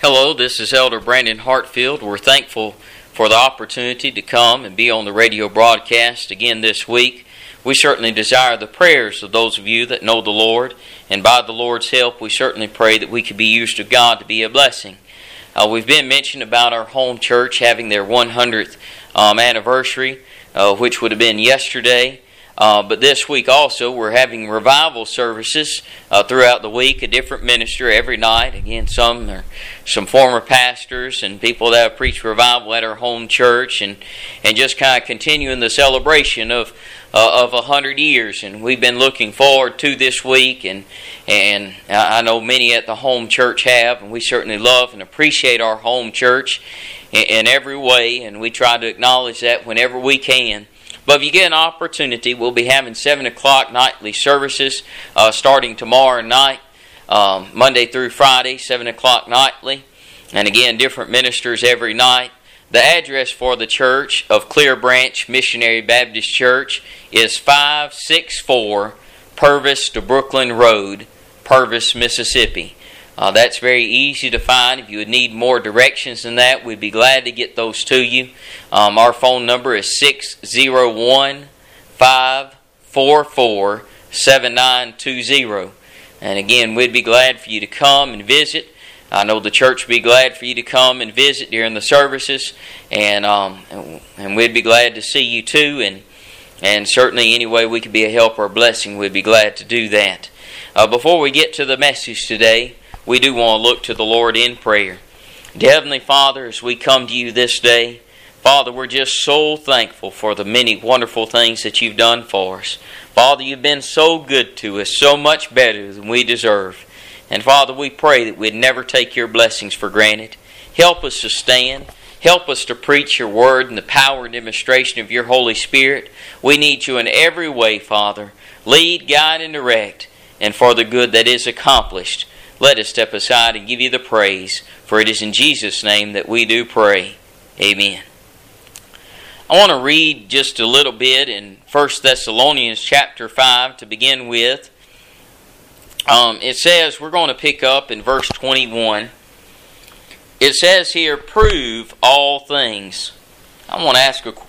Hello, this is Elder Brandon Hartfield. We're thankful for the opportunity to come and be on the radio broadcast again this week. We certainly desire the prayers of those of you that know the Lord, and by the Lord's help, we certainly pray that we could be used of God to be a blessing. We've been mentioned about our home church having their 100th anniversary, which would have been yesterday. But this week also we're having revival services throughout the week, a different minister every night. Again, some former pastors and people that have preached revival at our home church, and just kind of continuing the celebration of 100 years. And we've been looking forward to this week, and I know many at the home church have, and we certainly love and appreciate our home church in every way, and we try to acknowledge that whenever we can. But if you get an opportunity, we'll be having 7 o'clock nightly services starting tomorrow night, Monday through Friday, 7 o'clock nightly. And again, different ministers every night. The address for the church of Clear Branch Missionary Baptist Church is 564 Purvis to Brooklyn Road, Purvis, Mississippi. That's very easy to find. If you would need more directions than that, we'd be glad to get those to you. Our phone number is 601-544-7920. And again, we'd be glad for you to come and visit. I know the church would be glad for you to come and visit during the services. And we'd be glad to see you too. And certainly any way we could be a help or a blessing, we'd be glad to do that. Before we get to the message today, we do want to look to the Lord in prayer. Dear Heavenly Father, as we come to you this day, Father, we're just so thankful for the many wonderful things that you've done for us. Father, you've been so good to us, so much better than we deserve. And Father, we pray that we'd never take your blessings for granted. Help us to stand. Help us to preach your word in the power and demonstration of your Holy Spirit. We need you in every way, Father. Lead, guide, and direct. And for the good that is accomplished, let us step aside and give you the praise, for it is in Jesus' name that we do pray. Amen. I want to read just a little bit in 1 Thessalonians chapter 5 to begin with. It says, we're going to pick up in verse 21. It says here, prove all things. I want to ask a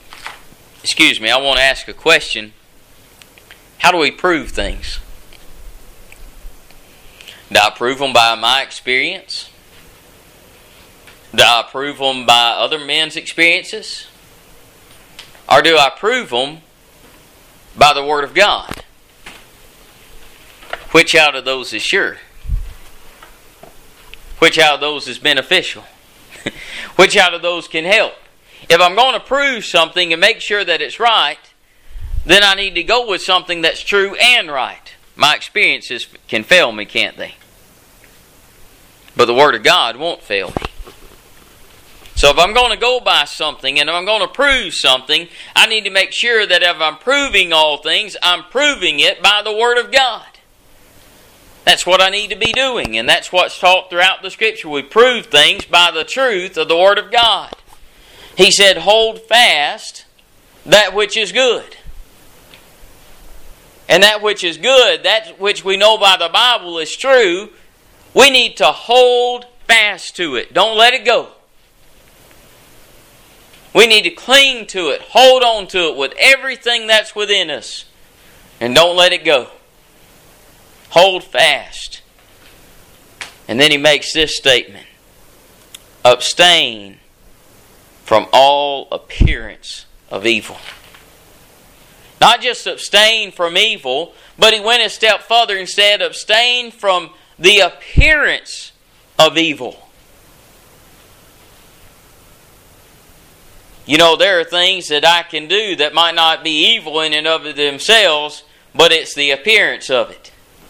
question. How do we prove things? Do I prove them by my experience? Do I prove them by other men's experiences? Or do I prove them by the Word of God? Which out of those is sure? Which out of those is beneficial? Which out of those can help? If I'm going to prove something and make sure that it's right, then I need to go with something that's true and right. My experiences can fail me, can't they? But the Word of God won't fail me. So if I'm going to go by something and if I'm going to prove something, I need to make sure that if I'm proving all things, I'm proving it by the Word of God. That's what I need to be doing, and that's what's taught throughout the Scripture. We prove things by the truth of the Word of God. He said, hold fast that which is good. And that which is good, that which we know by the Bible is true, we need to hold fast to it. Don't let it go. We need to cling to it. Hold on to it with everything that's within us. And don't let it go. Hold fast. And then he makes this statement. Abstain from all appearance of evil. Not just abstain from evil, but he went a step further and said abstain from the appearance of evil. You know, there are things that I can do that might not be evil in and of themselves, but it's the appearance of it.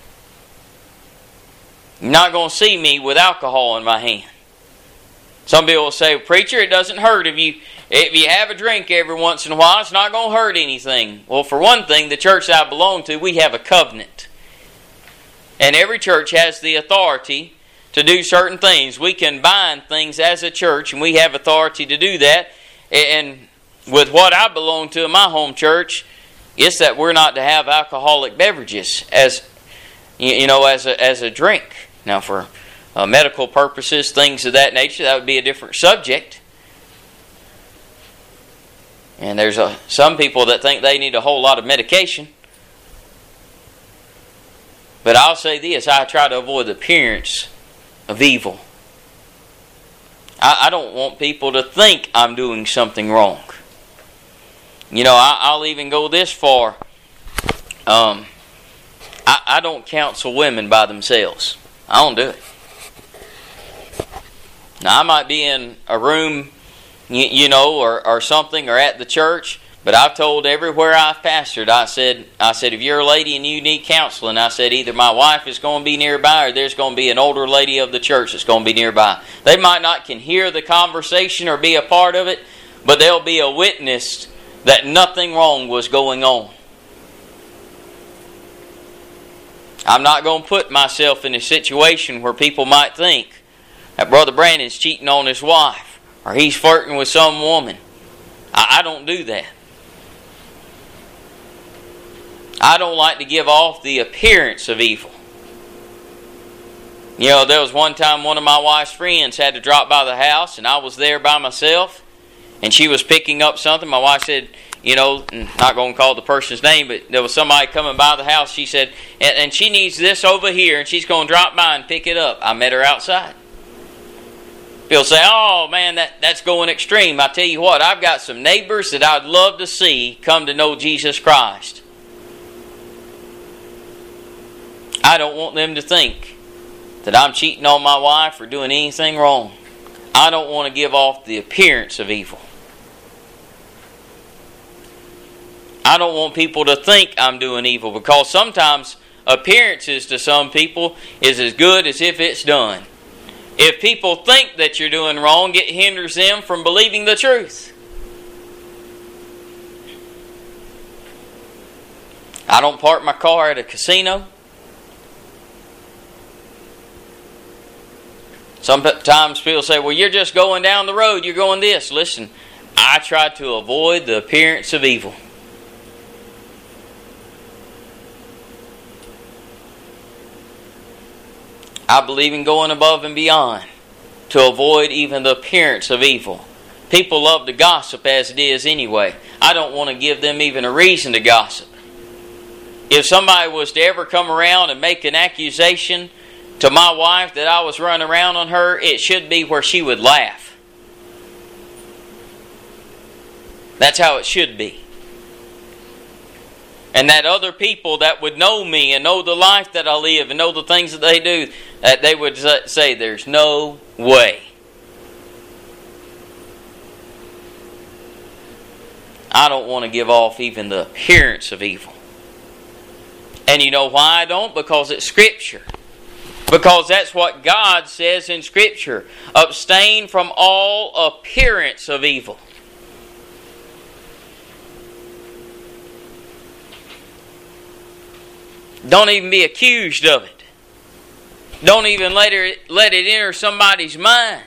You're not going to see me with alcohol in my hand. Some people will say, preacher, it doesn't hurt if you have a drink every once in a while. It's not going to hurt anything. Well, for one thing, the church I belong to, we have a covenant. And every church has the authority to do certain things. We can bind things as a church, and we have authority to do that. And with what I belong to in my home church, it's that we're not to have alcoholic beverages as a drink. Now, for medical purposes, things of that nature, that would be a different subject. And there's some people that think they need a whole lot of medication. But I'll say this, I try to avoid the appearance of evil. I don't want people to think I'm doing something wrong. You know, I'll even go this far. I don't counsel women by themselves. I don't do it. Now, I might be in a room, you know, or something, or at the church, but I've told everywhere I've pastored, I said, if you're a lady and you need counseling, I said, either my wife is going to be nearby or there's going to be an older lady of the church that's going to be nearby. They might not can hear the conversation or be a part of it, but they'll be a witness that nothing wrong was going on. I'm not going to put myself in a situation where people might think that Brother Brandon's cheating on his wife or he's flirting with some woman. I don't do that. I don't like to give off the appearance of evil. You know, there was one time one of my wife's friends had to drop by the house and I was there by myself and she was picking up something. My wife said, you know, not going to call the person's name, but there was somebody coming by the house. She said, and she needs this over here, and she's going to drop by and pick it up. I met her outside. People say, oh man, that's going extreme. I tell you what, I've got some neighbors that I'd love to see come to know Jesus Christ. I don't want them to think that I'm cheating on my wife or doing anything wrong. I don't want to give off the appearance of evil. I don't want people to think I'm doing evil, because sometimes appearances to some people is as good as if it's done. If people think that you're doing wrong, it hinders them from believing the truth. I don't park my car at a casino. Sometimes people say, well, you're just going down the road, you're going this. Listen, I try to avoid the appearance of evil. I believe in going above and beyond to avoid even the appearance of evil. People love to gossip as it is anyway. I don't want to give them even a reason to gossip. If somebody was to ever come around and make an accusation to my wife that I was running around on her, it should be where she would laugh. That's how it should be. And that other people that would know me and know the life that I live and know the things that they do, that they would say, there's no way. I don't want to give off even the appearance of evil. And you know why I don't? Because it's Scripture. Because that's what God says in Scripture. Abstain from all appearance of evil. Don't even be accused of it. Don't even let it enter somebody's mind.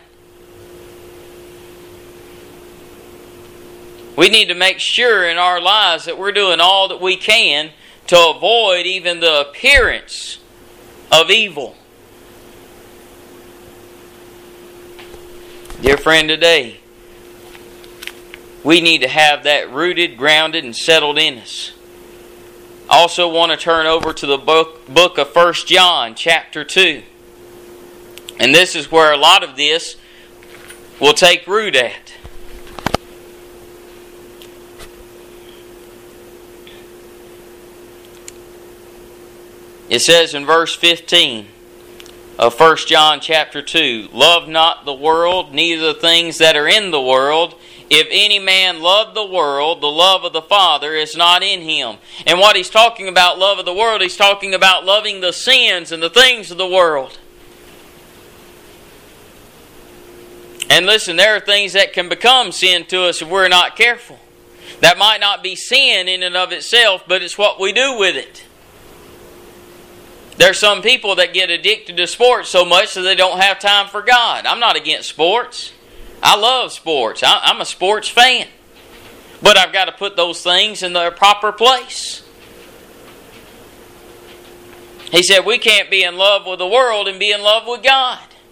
We need to make sure in our lives that we're doing all that we can to avoid even the appearance of evil. Dear friend, today, we need to have that rooted, grounded, and settled in us. I also want to turn over to the book of 1 John chapter 2. And this is where a lot of this will take root at. It says in verse 15 of 1 John chapter 2, love not the world, neither the things that are in the world. If any man love the world, the love of the Father is not in him. And what he's talking about, love of the world, he's talking about loving the sins and the things of the world. And listen, there are things that can become sin to us if we're not careful. That might not be sin in and of itself, but it's what we do with it. There's some people that get addicted to sports so much that they don't have time for God. I'm not against sports. I love sports. I'm a sports fan. But I've got to put those things in their proper place. He said we can't be in love with the world and be in love with God.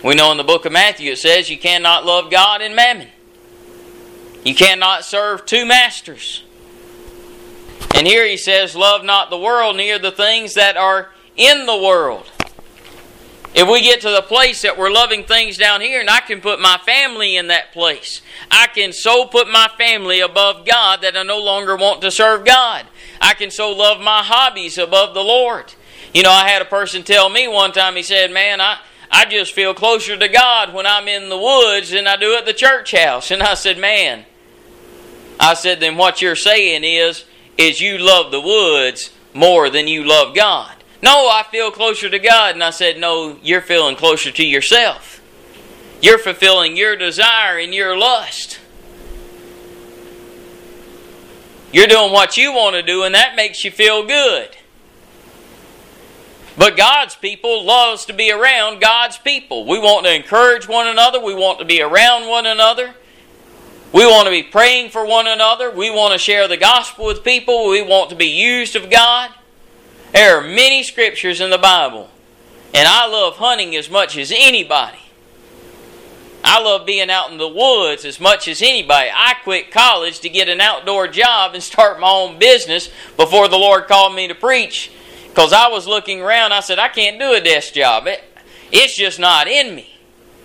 We know in the book of Matthew it says you cannot love God and mammon. You cannot serve two masters. And here he says, love not the world, neither the things that are in the world. If we get to the place that we're loving things down here, and I can put my family in that place, I can so put my family above God that I no longer want to serve God. I can so love my hobbies above the Lord. You know, I had a person tell me one time, he said, man, I just feel closer to God when I'm in the woods than I do at the church house. And I said, man, then what you're saying is you love the woods more than you love God. No, I feel closer to God. And I said, no, you're feeling closer to yourself. You're fulfilling your desire and your lust. You're doing what you want to do, and that makes you feel good. But God's people loves to be around God's people. We want to encourage one another. We want to be around one another. We want to be praying for one another. We want to share the gospel with people. We want to be used of God. There are many scriptures in the Bible. And I love hunting as much as anybody. I love being out in the woods as much as anybody. I quit college to get an outdoor job and start my own business before the Lord called me to preach. Because I was looking around, I said, I can't do a desk job. It's just not in me.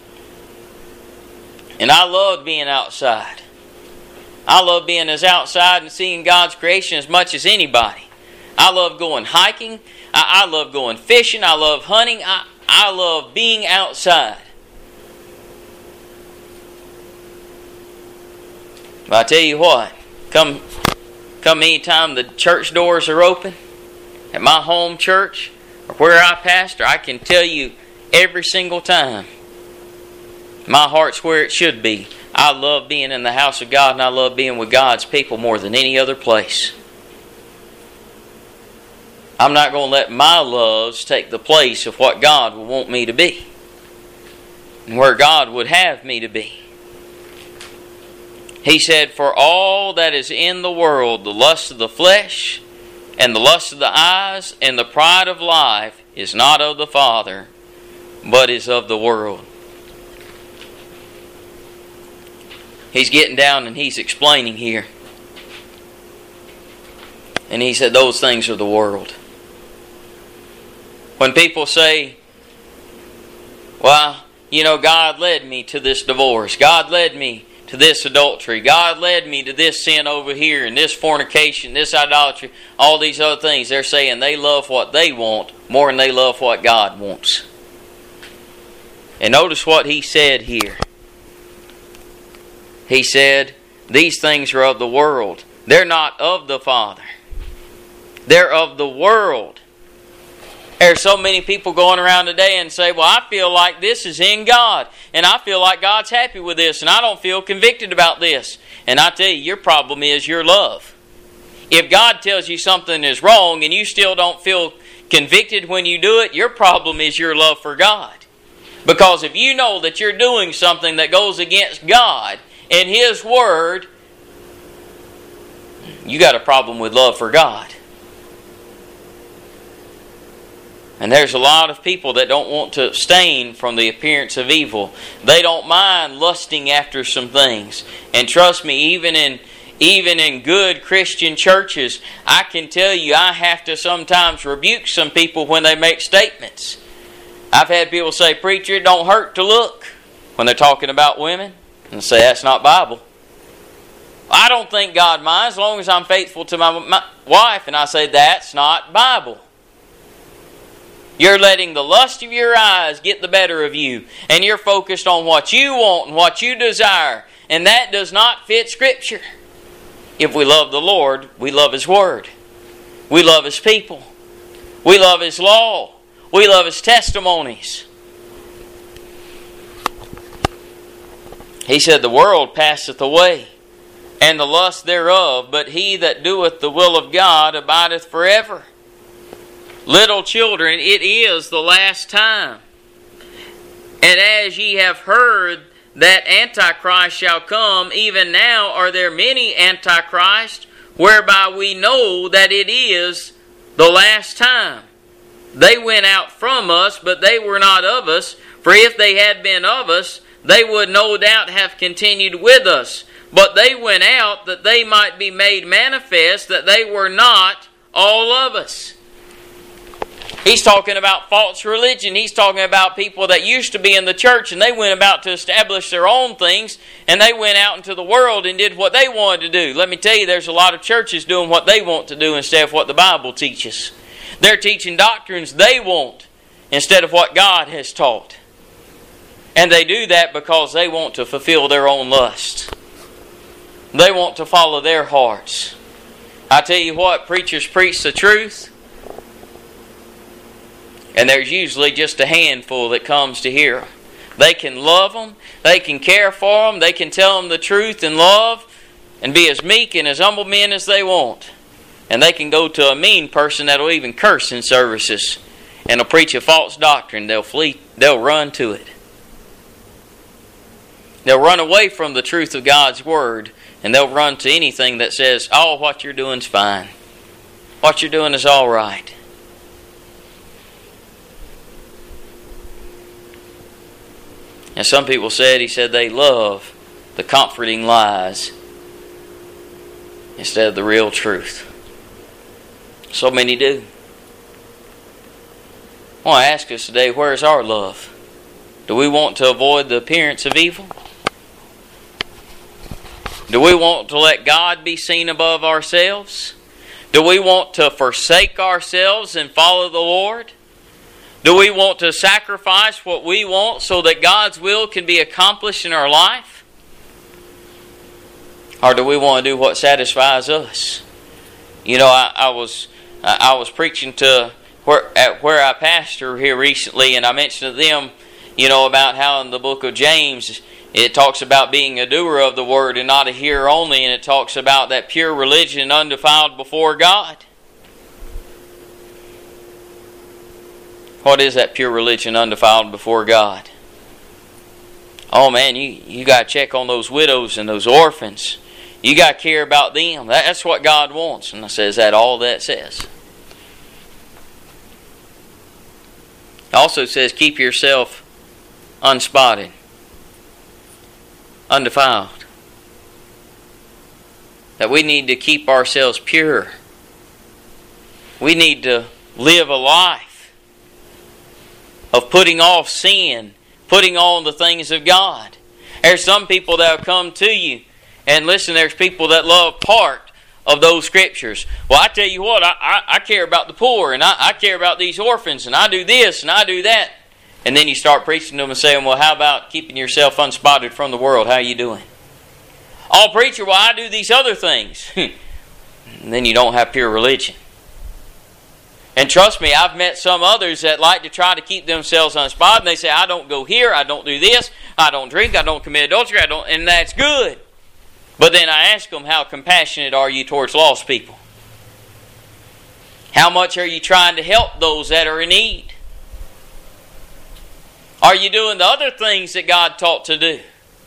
And I loved being outside. I love being as outside and seeing God's creation as much as anybody. I love going hiking. I love going fishing. I love hunting. I love being outside. But I tell you what, come anytime the church doors are open, at my home church, or where I pastor, I can tell you every single time, my heart's where it should be. I love being in the house of God, and I love being with God's people more than any other place. I'm not going to let my loves take the place of what God would want me to be, and where God would have me to be. He said, for all that is in the world, the lust of the flesh, and the lust of the eyes, and the pride of life, is not of the Father, but is of the world. He's getting down and he's explaining here. And he said, those things are the world. When people say, well, you know, God led me to this divorce. God led me to this adultery. God led me to this sin over here, and this fornication, this idolatry, all these other things. They're saying they love what they want more than they love what God wants. And notice what he said here. He said, these things are of the world. They're not of the Father. They're of the world. There's so many people going around today and say, well, I feel like this is in God, and I feel like God's happy with this, and I don't feel convicted about this. And I tell you, your problem is your love. If God tells you something is wrong and you still don't feel convicted when you do it, your problem is your love for God. Because if you know that you're doing something that goes against God and His Word, you got a problem with love for God. And there's a lot of people that don't want to abstain from the appearance of evil. They don't mind lusting after some things. And trust me, even in good Christian churches, I can tell you I have to sometimes rebuke some people when they make statements. I've had people say, preacher, it don't hurt to look, when they're talking about women, and say that's not Bible. I don't think God minds as long as I'm faithful to my wife, and I say that's not Bible. You're letting the lust of your eyes get the better of you. And you're focused on what you want and what you desire. And that does not fit Scripture. If we love the Lord, we love His Word. We love His people. We love His law. We love His testimonies. He said, the world passeth away, and the lust thereof, but he that doeth the will of God abideth forever. Little children, it is the last time. And as ye have heard that Antichrist shall come, even now are there many Antichrists, whereby we know that it is the last time. They went out from us, but they were not of us. For if they had been of us, they would no doubt have continued with us. But they went out that they might be made manifest that they were not all of us. He's talking about false religion. He's talking about people that used to be in the church and they went about to establish their own things, and they went out into the world and did what they wanted to do. Let me tell you, there's a lot of churches doing what they want to do instead of what the Bible teaches. They're teaching doctrines they want instead of what God has taught. And they do that because they want to fulfill their own lusts. They want to follow their hearts. I tell you what, preachers preach the truth, and there's usually just a handful that comes to hear them. They can love them, they can care for them, they can tell them the truth in love, and be as meek and as humble men as they want. And they can go to a mean person that'll even curse in services, and will preach a false doctrine. They'll flee, they'll run to it. They'll run away from the truth of God's Word, and they'll run to anything that says, oh, what you're doing is fine. What you're doing is all right. And some people said, he said they love the comforting lies instead of the real truth. So many do. I want to ask us today, where is our love? Do we want to avoid the appearance of evil? Do we want to let God be seen above ourselves? Do we want to forsake ourselves and follow the Lord? Do we want to sacrifice what we want so that God's will can be accomplished in our life? Or do we want to do what satisfies us? You know, I was preaching to where I pastor here recently, and I mentioned to them, you know, about how in the book of James it talks about being a doer of the word and not a hearer only, and it talks about that pure religion undefiled before God. What is that pure religion undefiled before God? Oh man, you got to check on those widows and those orphans. You got to care about them. That's what God wants. And I say, is that all that says? It also says, keep yourself unspotted, undefiled. That we need to keep ourselves pure. We need to live a life of putting off sin, putting on the things of God. There's some people that will come to you, and listen, there's people that love part of those scriptures. Well, I tell you what, I care about the poor, and I care about these orphans, and I do this, and I do that. And then you start preaching to them and saying, well, how about keeping yourself unspotted from the world? How are you doing? Oh, preacher, well, I do these other things. And then you don't have pure religion. And trust me, I've met some others that like to try to keep themselves unspotted. And they say, I don't go here, I don't do this, I don't drink, I don't commit adultery, and that's good. But then I ask them, how compassionate are you towards lost people? How much are you trying to help those that are in need? Are you doing the other things that God taught to do?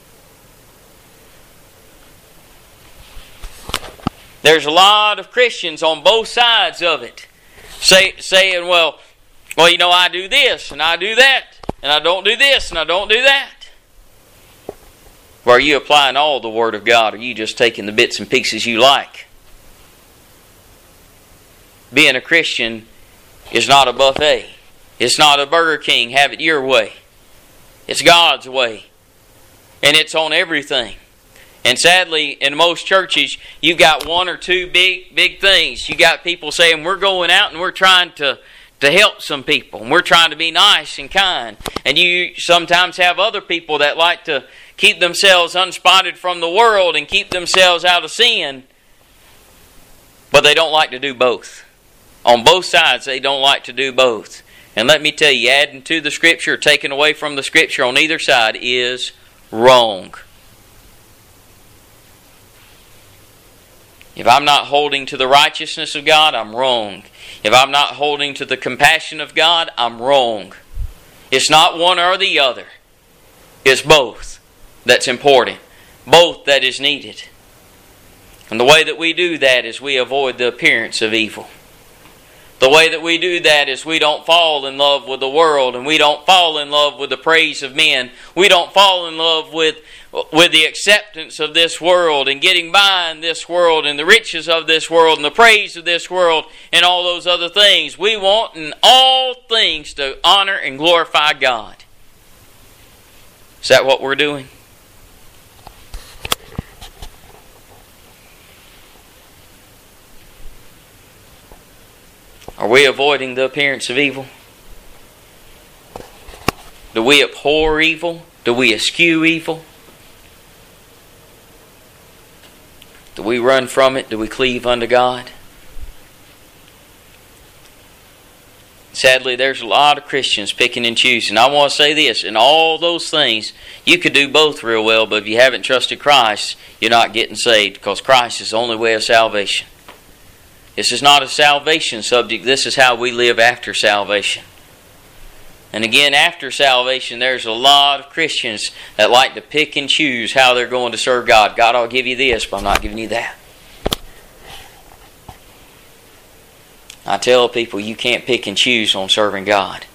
There's a lot of Christians on both sides of it saying, well, you know, I do this and I do that, and I don't do this and I don't do that. Or are you applying all the Word of God, or are you just taking the bits and pieces you like? Being a Christian is not a buffet. It's not a Burger King, have it your way. It's God's way. And it's on everything. And sadly, in most churches, you've got one or two big things. You got people saying, we're going out and we're trying to help some people. And we're trying to be nice and kind. And you sometimes have other people that like to keep themselves unspotted from the world and keep themselves out of sin. But they don't like to do both. On both sides, they don't like to do both. And let me tell you, adding to the Scripture or taking away from the Scripture on either side is wrong. If I'm not holding to the righteousness of God, I'm wrong. If I'm not holding to the compassion of God, I'm wrong. It's not one or the other. It's both that's important. Both that is needed. And the way that we do that is we avoid the appearance of evil. The way that we do that is we don't fall in love with the world, and we don't fall in love with the praise of men. We don't fall in love with the acceptance of this world and getting by in this world and the riches of this world and the praise of this world and all those other things. We want in all things to honor and glorify God. Is that what we're doing? Are we avoiding the appearance of evil? Do we abhor evil? Do we eschew evil? Do we run from it? Do we cleave unto God? Sadly, there's a lot of Christians picking and choosing. I want to say this, in all those things, you could do both real well, but if you haven't trusted Christ, you're not getting saved, because Christ is the only way of salvation. This is not a salvation subject. This is how we live after salvation. And again, after salvation, there's a lot of Christians that like to pick and choose how they're going to serve God. God, I'll give you this, but I'm not giving you that. I tell people you can't pick and choose on serving God.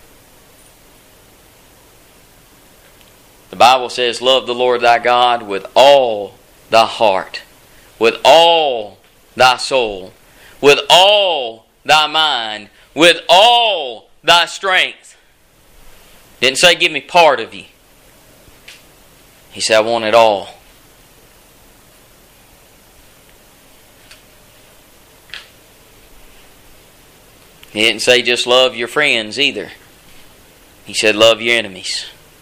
The Bible says, love the Lord thy God with all thy heart, with all thy soul, with all thy mind, with all thy strength. Didn't say give me part of you. He said I want it all. He didn't say just love your friends either. He said love your enemies.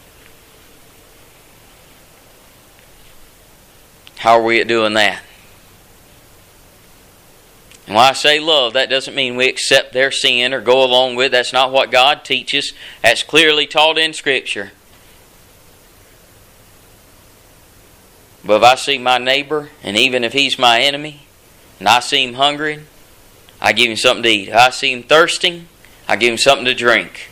How are we at doing that? And when I say love, that doesn't mean we accept their sin or go along with it. That's not what God teaches. That's clearly taught in Scripture. But if I see my neighbor, and even if he's my enemy, and I see him hungry, I give him something to eat. If I see him thirsting, I give him something to drink.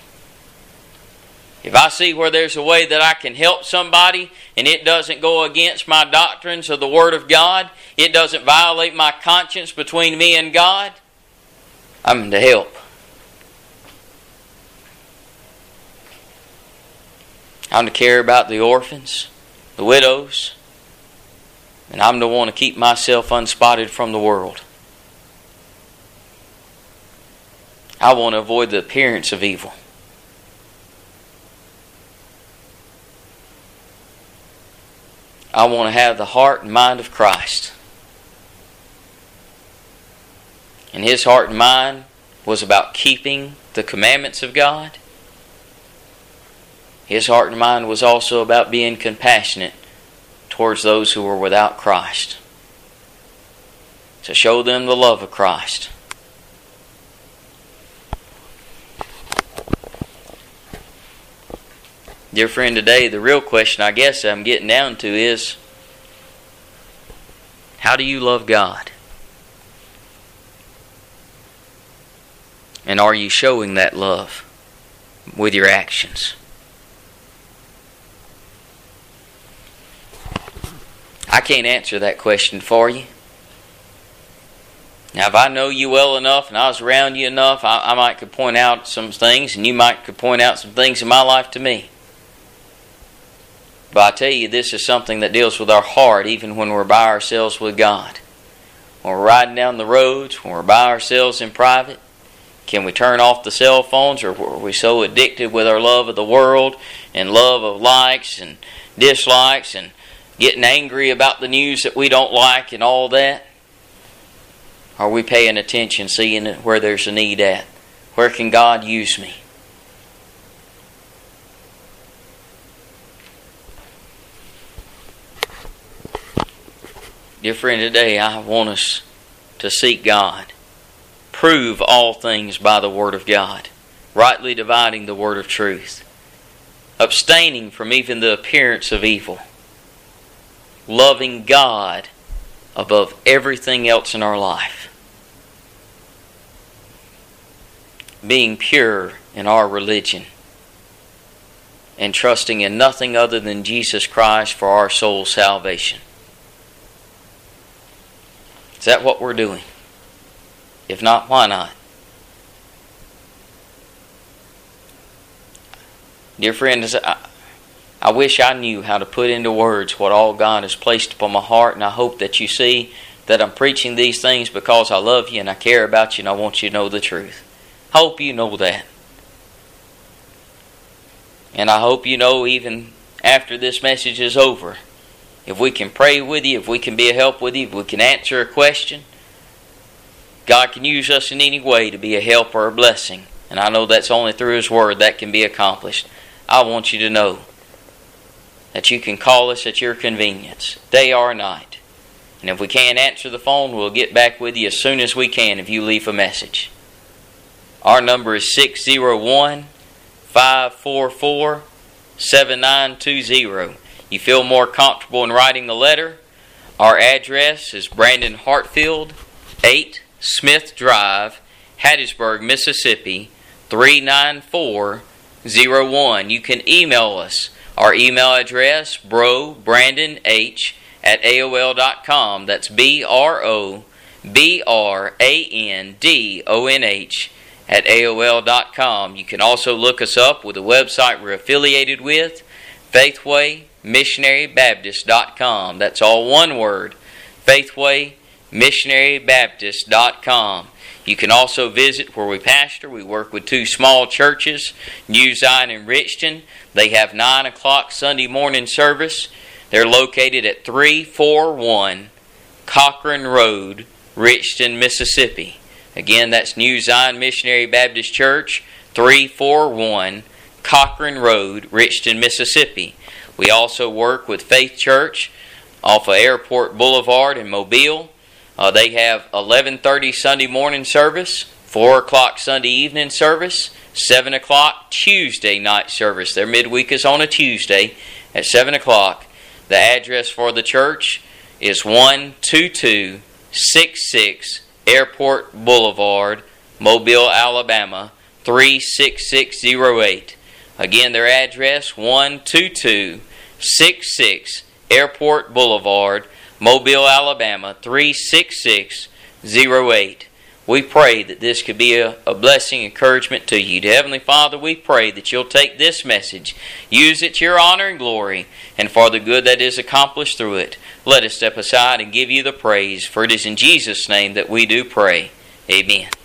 If I see where there's a way that I can help somebody and it doesn't go against my doctrines of the Word of God, it doesn't violate my conscience between me and God, I'm to help. I'm to care about the orphans, the widows, and I'm to want to keep myself unspotted from the world. I want to avoid the appearance of evil. I want to have the heart and mind of Christ. And His heart and mind was about keeping the commandments of God. His heart and mind was also about being compassionate towards those who were without Christ, to show them the love of Christ. Dear friend, today the real question I guess I'm getting down to is, how do you love God? And are you showing that love with your actions? I can't answer that question for you. Now, if I know you well enough and I was around you enough, I might could point out some things, and you might could point out some things in my life to me. But I tell you, this is something that deals with our heart, even when we're by ourselves with God. When we're riding down the roads, when we're by ourselves in private, can we turn off the cell phones, or are we so addicted with our love of the world and love of likes and dislikes and getting angry about the news that we don't like and all that? Are we paying attention, seeing where there's a need at? Where can God use me? Dear friend, today I want us to seek God. Prove all things by the Word of God. Rightly dividing the Word of truth. Abstaining from even the appearance of evil. Loving God above everything else in our life. Being pure in our religion. And trusting in nothing other than Jesus Christ for our soul's salvation. Is that what we're doing? If not, why not? Dear friends, I wish I knew how to put into words what all God has placed upon my heart, and I hope that you see that I'm preaching these things because I love you and I care about you and I want you to know the truth. I hope you know that. And I hope you know even after this message is over, if we can pray with you, if we can be a help with you, if we can answer a question, God can use us in any way to be a help or a blessing. And I know that's only through His Word that can be accomplished. I want you to know that you can call us at your convenience, day or night. And if we can't answer the phone, we'll get back with you as soon as we can if you leave a message. Our number is 601-544-7920. You feel more comfortable in writing a letter? Our address is Brandon Hartfield, 8 Smith Drive, Hattiesburg, Mississippi, 39401. You can email us. Our email address, brobrandonh@aol.com. That's BROBRANDONH@aol.com. You can also look us up with a website we're affiliated with, FaithwayMissionaryBaptist.com. That's all one word, FaithwayMissionaryBaptist.com. You can also visit where we pastor. We work with 2 small churches, New Zion and Richton. They have 9 o'clock Sunday morning service. They're located at 341 Cochran Road, Richton, Mississippi. Again, that's New Zion Missionary Baptist Church, 341 Cochran Road, Richton, Mississippi. We also work with Faith Church off of Airport Boulevard in Mobile. They have 11:30 Sunday morning service, 4 o'clock Sunday evening service, 7 o'clock Tuesday night service. Their midweek is on a Tuesday at 7 o'clock. The address for the church is 12266 Airport Boulevard, Mobile, Alabama, 36608. Again, their address, 12266 Airport Boulevard, Mobile, Alabama, 36608. We pray that this could be a blessing, encouragement to you. To Heavenly Father, we pray that You'll take this message, use it to Your honor and glory, and for the good that is accomplished through it. Let us step aside and give You the praise, for it is in Jesus' name that we do pray. Amen.